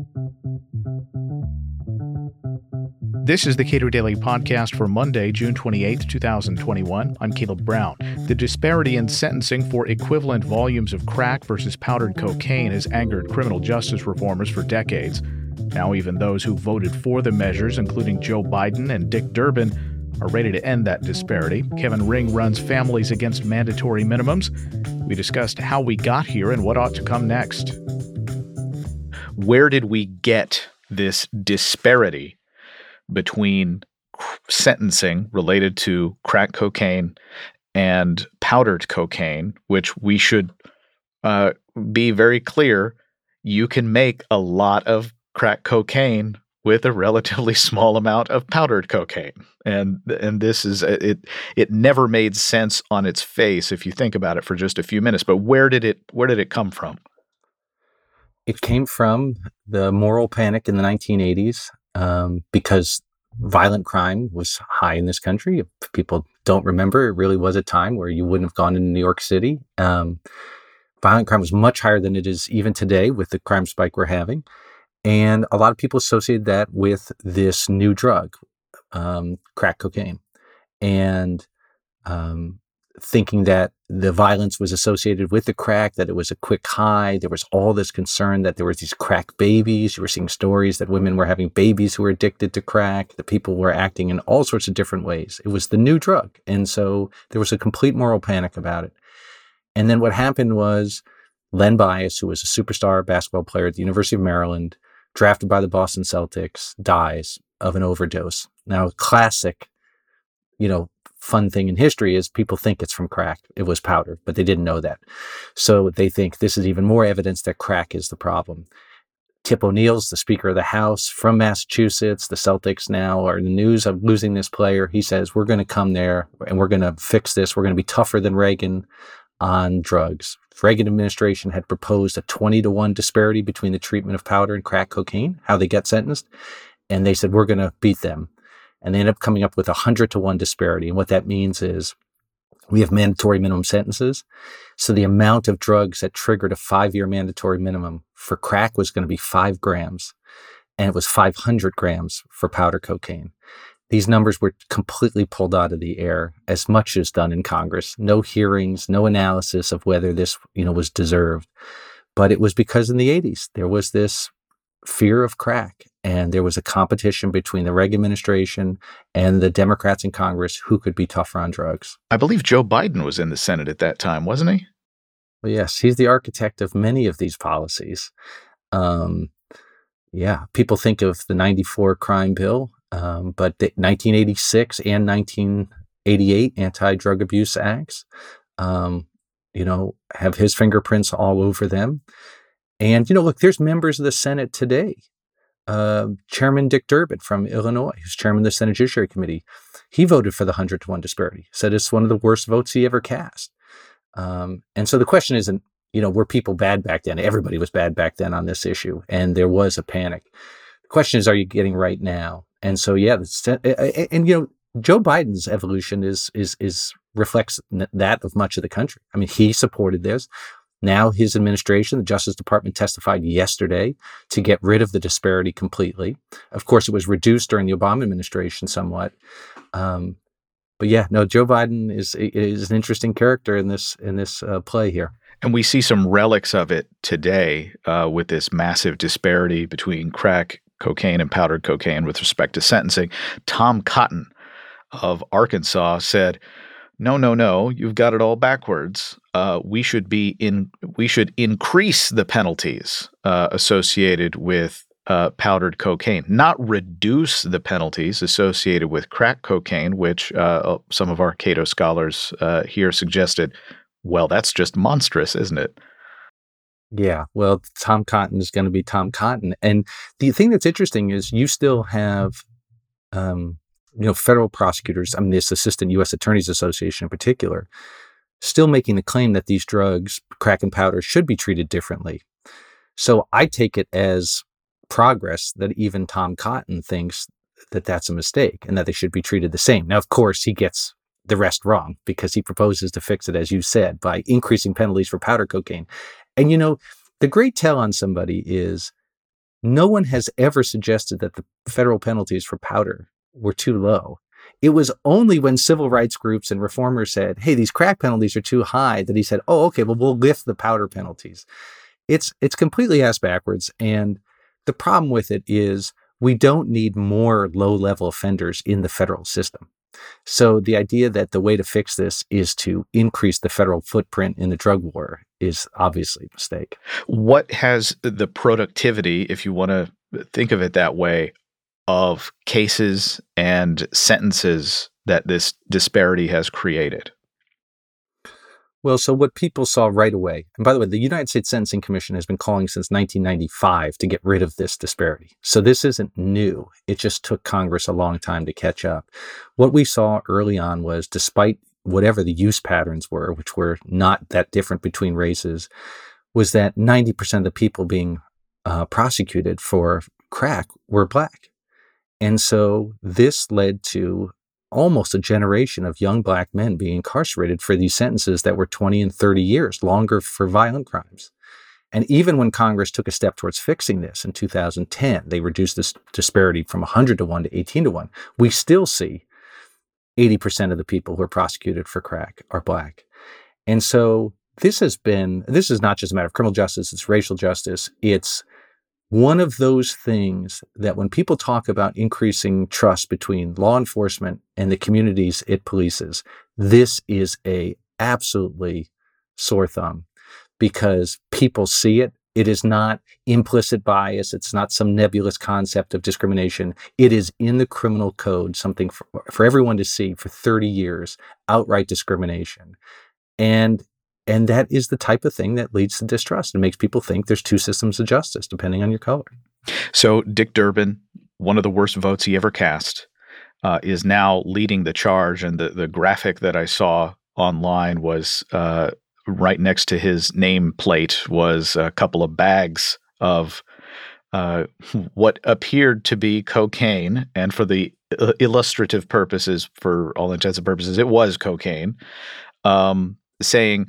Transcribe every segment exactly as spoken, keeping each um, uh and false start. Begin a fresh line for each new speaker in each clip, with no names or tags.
This is the Cato Daily Podcast for Monday, June twenty-eighth, twenty twenty-one. I'm Caleb Brown. The disparity in sentencing for equivalent volumes of crack versus powdered cocaine has angered criminal justice reformers for decades. Now even those who voted for the measures, including Joe Biden and Dick Durbin, are ready to end that disparity. Kevin Ring runs Families Against Mandatory Minimums. We discussed how we got here and what ought to come next. Where did we get this disparity between sentencing related to crack cocaine and powdered cocaine, which we should uh, be very clear, you can make a lot of crack cocaine with a relatively small amount of powdered cocaine. And and this is, it it never made sense on its face if you think about it for just a few minutes. But where did it where did it come from?
It came from the moral panic in the nineteen eighties. Um, because violent crime was high in this country. If people don't remember, it really was a time where you wouldn't have gone into New York City. Um, violent crime was much higher than it is even today with the crime spike we're having. And a lot of people associated that with this new drug, um, crack cocaine. And um, thinking that the violence was associated with the crack, that it was a quick high. There was all this concern that there was these crack babies. You were seeing stories that women were having babies who were addicted to crack, that people were acting in all sorts of different ways. It was the new drug. And so there was a complete moral panic about it. And then what happened was Len Bias, who was a superstar basketball player at the University of Maryland, drafted by the Boston Celtics, dies of an overdose. Now, classic, you know, fun thing in history is people think it's from crack. It was powder, but they didn't know that. So they think this is even more evidence that crack is the problem. Tip O'Neill's the Speaker of the House from Massachusetts. The Celtics now are in the news of losing this player. He says, we're going to come there and we're going to fix this. We're going to be tougher than Reagan on drugs. The Reagan administration had proposed a twenty to one disparity between the treatment of powder and crack cocaine, how they get sentenced. And they said, we're going to beat them. And they end up coming up with a one hundred to one disparity. And what that means is we have mandatory minimum sentences. So the amount of drugs that triggered a five-year mandatory minimum for crack was going to be five grams. And it was five hundred grams for powder cocaine. These numbers were completely pulled out of the air, as much as done in Congress. No hearings, no analysis of whether this, you know, was deserved. But it was because in the eighties, there was this fear of crack. And there was a competition between the Reagan administration and the Democrats in Congress who could be tougher on drugs.
I believe Joe Biden was in the Senate at that time, wasn't he?
Well, yes, he's the architect of many of these policies. Um, yeah, people think of the ninety-four crime bill, um, but the nineteen eighty-six and nineteen eighty-eight anti-drug abuse acts, um, you know, have his fingerprints all over them. And, you know, look, there's members of the Senate today. Uh, Chairman Dick Durbin from Illinois, who's chairman of the Senate Judiciary Committee, he voted for the one hundred to one disparity, said it's one of the worst votes he ever cast. Um, and so the question isn't, you know, were people bad back then? Everybody was bad back then on this issue, and there was a panic. The question is, are you getting right now? And so, yeah, and, and you know, Joe Biden's evolution is is is reflects that of much of the country. I mean, he supported this. Now his administration, the Justice Department, testified yesterday to get rid of the disparity completely. Of course, it was reduced during the Obama administration somewhat. Um, but yeah, no, Joe Biden is is an interesting character in this in this uh, play here.
And we see some relics of it today uh, with this massive disparity between crack cocaine and powdered cocaine with respect to sentencing. Tom Cotton of Arkansas said, no, no, no, you've got it all backwards. Uh, we should be in. We should increase the penalties uh, associated with uh, powdered cocaine, not reduce the penalties associated with crack cocaine, which uh, some of our Cato scholars uh, here suggested. Well, that's just monstrous, isn't it?
Yeah. Well, Tom Cotton is going to be Tom Cotton, and the thing that's interesting is you still have. Um, you know, federal prosecutors, I mean, this Assistant U S Attorneys Association in particular, still making the claim that these drugs, crack and powder, should be treated differently. So I take it as progress that even Tom Cotton thinks that that's a mistake and that they should be treated the same. Now, of course, he gets the rest wrong because he proposes to fix it, as you said, by increasing penalties for powder cocaine. And, you know, the great tell on somebody is No one has ever suggested that the federal penalties for powder were too low. It was only when civil rights groups and reformers said, hey, these crack penalties are too high, that he said, oh, okay, well, we'll lift the powder penalties. It's it's completely ass backwards. And the problem with it is we don't need more low-level offenders in the federal system. So the idea that the way to fix this is to increase the federal footprint in the drug war is obviously a mistake.
What has the productivity, if you want to think of it that way, of cases and sentences that this disparity has created?
Well, so what people saw right away, and by the way, the United States Sentencing Commission has been calling since nineteen ninety-five to get rid of this disparity. So this isn't new. It just took Congress a long time to catch up. What we saw early on was, despite whatever the use patterns were, which were not that different between races, was that ninety percent of the people being uh, prosecuted for crack were Black. And so this led to almost a generation of young Black men being incarcerated for these sentences that were twenty and thirty years, longer for violent crimes. And even when Congress took a step towards fixing this in two thousand ten, they reduced this disparity from one hundred to one to eighteen to one. We still see eighty percent of the people who are prosecuted for crack are Black. And so this has been, this is not just a matter of criminal justice, it's racial justice. It's one of those things that when people talk about increasing trust between law enforcement and the communities it polices, this is a absolutely sore thumb because people see it. It is not implicit bias. It's not some nebulous concept of discrimination. It is in the criminal code, something for, for everyone to see for thirty years, outright discrimination. And And that is the type of thing that leads to distrust and makes people think there's two systems of justice, depending on your color.
So Dick Durbin, one of the worst votes he ever cast, uh, is now leading the charge. And the, the graphic that I saw online was uh, right next to his nameplate was a couple of bags of uh, what appeared to be cocaine. And for the illustrative purposes, for all intents and purposes, it was cocaine, um, saying,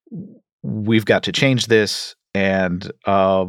we've got to change this. And, uh,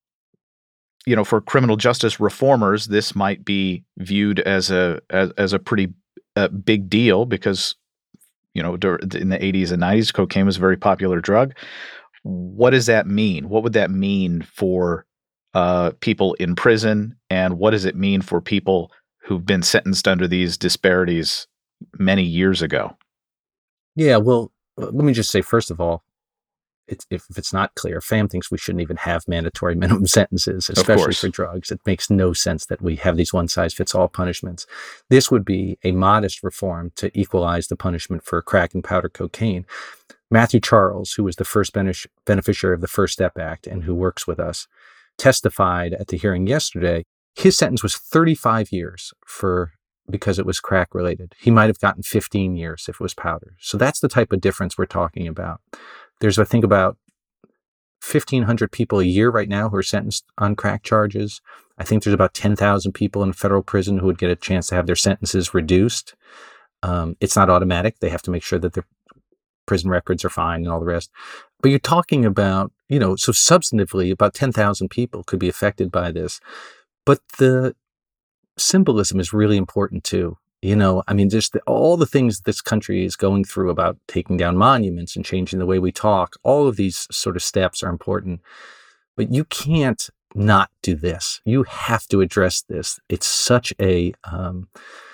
you know, for criminal justice reformers, this might be viewed as a as, as a pretty uh, big deal because, you know, in the eighties and nineties, cocaine was a very popular drug. What does that mean? What would that mean for uh, people in prison? And what does it mean for people who've been sentenced under these disparities many years ago?
Yeah, well, let me just say, first of all, It's, if it's not clear, F A M thinks we shouldn't even have mandatory minimum sentences, especially for drugs. It makes no sense that we have these one-size-fits-all punishments. This would be a modest reform to equalize the punishment for crack and powder cocaine. Matthew Charles, who was the first benef- beneficiary of the First Step Act and who works with us, testified at the hearing yesterday. His sentence was thirty-five years for because it was crack-related. He might have gotten fifteen years if it was powder. So that's the type of difference we're talking about. There's, I think, about fifteen hundred people a year right now who are sentenced on crack charges. I think there's about ten thousand people in federal prison who would get a chance to have their sentences reduced. Um, it's not automatic. They have to make sure that their prison records are fine and all the rest. But you're talking about, you know, so substantively, about ten thousand people could be affected by this. But the symbolism is really important, too. You know, I mean, just the, all the things this country is going through about taking down monuments and changing the way we talk, all of these sort of steps are important. But you can't not do this. You have to address this. It's such a um,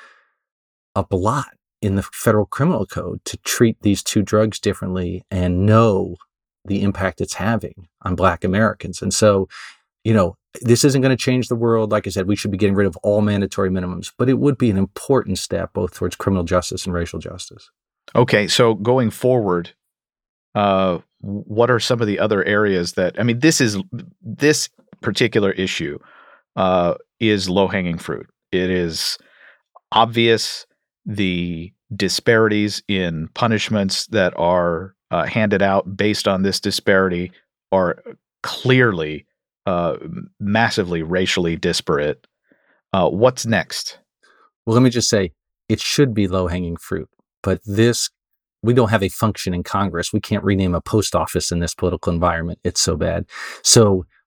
a blot in the federal criminal code to treat these two drugs differently and know the impact it's having on Black Americans. And so, you know, this isn't going to change the world. Like I said, we should be getting rid of all mandatory minimums, but it would be an important step both towards criminal justice and racial justice.
Okay, so going forward, uh, what are some of the other areas that, I mean, this is, this particular issue uh, is low-hanging fruit. It is obvious the disparities in punishments that are uh, handed out based on this disparity are clearly uh, massively racially disparate. Uh, what's next?
Well, let me just say, it should be low-hanging fruit, but this, we don't have a function in Congress. We can't rename a post office in this political environment. It's so bad. So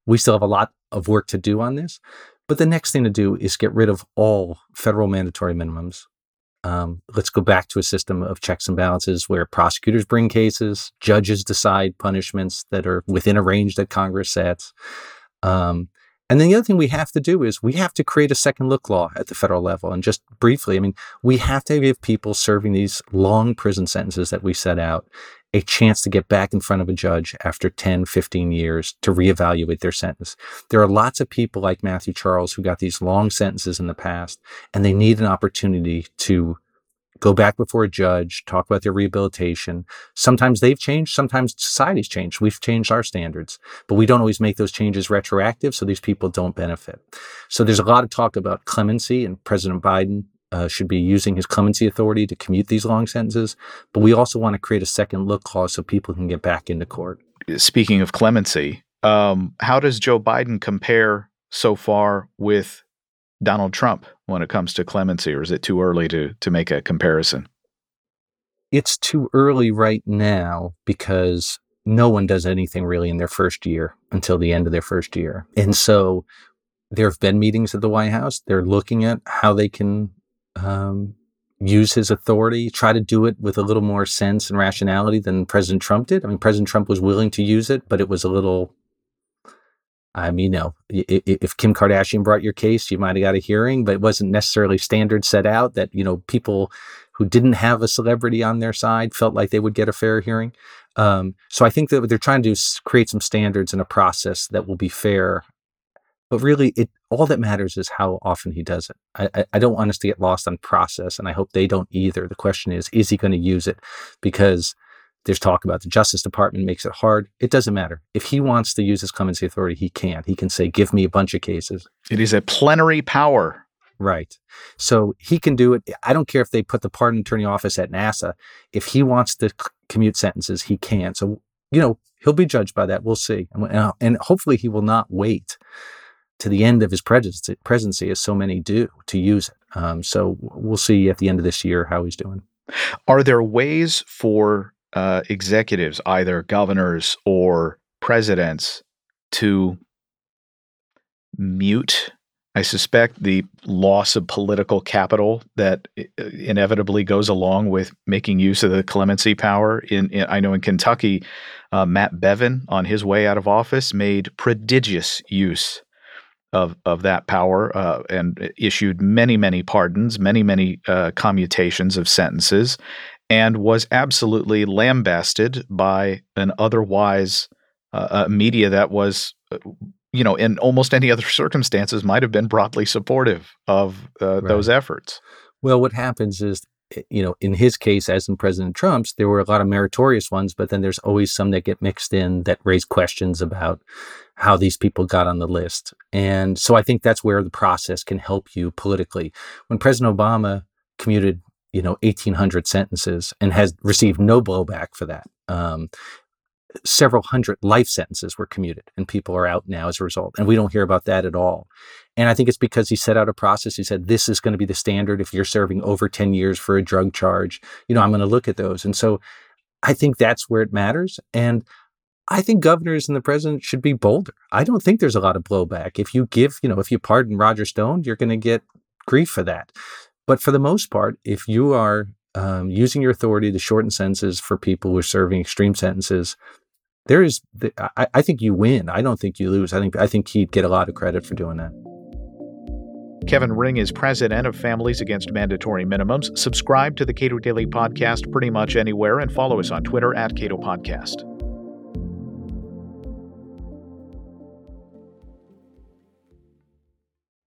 we still have a lot of work to do on this. But the next thing to do is get rid of all federal mandatory minimums. Um, let's go back to a system of checks and balances where prosecutors bring cases, judges decide punishments that are within a range that Congress sets. Um, and then the other thing we have to do is we have to create a second look law at the federal level. And just briefly, I mean, we have to give people serving these long prison sentences that we set out a chance to get back in front of a judge after ten, fifteen years to reevaluate their sentence. There are lots of people like Matthew Charles who got these long sentences in the past, and they need an opportunity to go back before a judge, talk about their rehabilitation. Sometimes they've changed. Sometimes society's changed. We've changed our standards, but we don't always make those changes retroactive, so these people don't benefit. So there's a lot of talk about clemency, and President Biden uh, should be using his clemency authority to commute these long sentences. But we also want to create a second look clause so people can get back into court.
Speaking of clemency, um, how does Joe Biden compare so far with Donald Trump when it comes to clemency, or is it too early to to make a comparison?
It's too early right now because no one does anything really in their first year until the end of their first year. And so there have been meetings at the White House. They're looking at how they can um, use his authority, try to do it with a little more sense and rationality than President Trump did. I mean, President Trump was willing to use it, but it was a little... I mean, you know, if Kim Kardashian brought your case, you might have got a hearing, but it wasn't necessarily standard set out that, you know, people who didn't have a celebrity on their side felt like they would get a fair hearing. Um, so I think that what they're trying to do is create some standards and a process that will be fair. But really, it all that matters is how often he does it. I, I, I don't want us to get lost on process, and I hope they don't either. The question is, is he going to use it? Because there's talk about the Justice Department makes it hard. It doesn't matter. If he wants to use his clemency authority, he can. He can say, give me a bunch of cases.
It is a plenary power.
Right. So he can do it. I don't care if they put the pardon attorney office at NASA. If he wants to c- commute sentences, he can. So, you know, he'll be judged by that. We'll see. And, and hopefully he will not wait to the end of his presidency, presidency, as so many do, to use it. Um, so we'll see at the end of this year how he's doing.
Are there ways for Uh, executives, either governors or presidents, to mute, I suspect, the loss of political capital that inevitably goes along with making use of the clemency power? In, in I know in Kentucky, uh, Matt Bevin, on his way out of office, made prodigious use of of that power uh, and issued many, many pardons, many, many uh, commutations of sentences, and was absolutely lambasted by an otherwise uh, media that was, uh, you know, in almost any other circumstances might have been broadly supportive of uh, right. those efforts.
Well, what happens is, you know, in his case, as in President Trump's, there were a lot of meritorious ones, but then there's always some that get mixed in that raise questions about how these people got on the list. And so I think that's where the process can help you politically. When President Obama commuted, you know, eighteen hundred sentences and has received no blowback for that. Um, several hundred life sentences were commuted and people are out now as a result. And we don't hear about that at all. And I think it's because he set out a process. He said, this is going to be the standard. If you're serving over ten years for a drug charge, you know, I'm going to look at those. And so I think that's where it matters. And I think governors and the president should be bolder. I don't think there's a lot of blowback. If you give, you know, if you pardon Roger Stone, you're going to get grief for that. But for the most part, if you are um, using your authority to shorten sentences for people who are serving extreme sentences, there is, the, I, I think you win. I don't think you lose. I think I think he'd get a lot of credit for doing that.
Kevin Ring is president of Families Against Mandatory Minimums. Subscribe to the Cato Daily Podcast pretty much anywhere and follow us on Twitter at Cato Podcast.